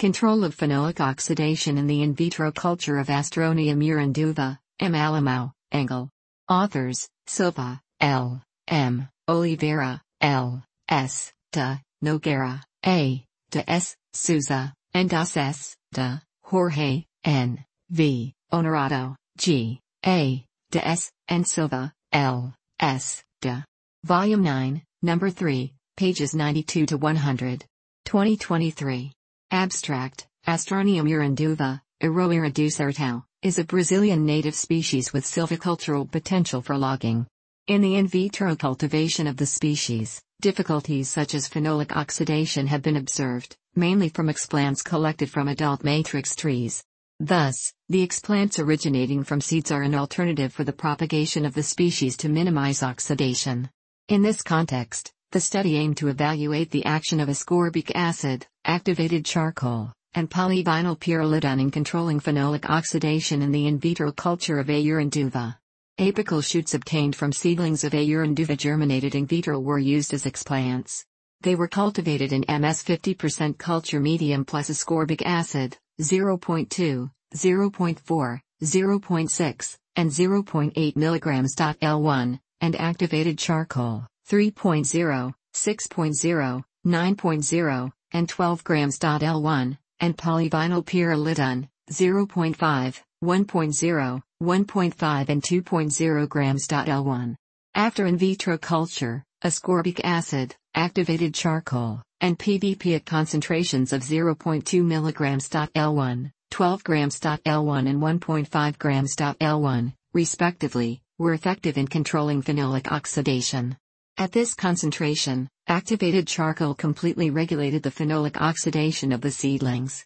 Control of phenolic oxidation in the in vitro culture of Astronia muranduva, M. Alamau, Engel. Authors, Silva, L. M. Oliveira, L. S. de Nogueira, A. de S. Souza, and das S. de Jorge, N. V. Honorado, G. A. de S. and Silva, L. S. de. Volume 9, Number 3, pages 92 to 100. 2023. Abstract, Astronia muranduva, Aroeira do Sertão, is a Brazilian native species with silvicultural potential for logging. In the in vitro cultivation of the species, difficulties such as phenolic oxidation have been observed, mainly from explants collected from adult matrix trees. Thus, the explants originating from seeds are an alternative for the propagation of the species to minimize oxidation. In this context, the study aimed to evaluate the action of ascorbic acid, activated charcoal, and polyvinyl pyrrolidone in controlling phenolic oxidation in the in vitro culture of A. uranduva. Apical shoots obtained from seedlings of A. uranduva germinated in vitro were used as explants. They were cultivated in MS 50% culture medium plus ascorbic acid, 0.2, 0.4, 0.6, and 0.8 mg. L1, and activated charcoal, 3.0, 6.0, 9.0, and 12 grams. L1, and polyvinyl pyrrolidone, 0.5, 1.0, 1.5 and 2.0 grams. L1. After in vitro culture, ascorbic acid, activated charcoal, and PVP at concentrations of 0.2 mg. L1, 12 grams. L1 and 1.5 grams. L1, respectively, were effective in controlling phenolic oxidation. At this concentration, activated charcoal completely regulated the phenolic oxidation of the seedlings.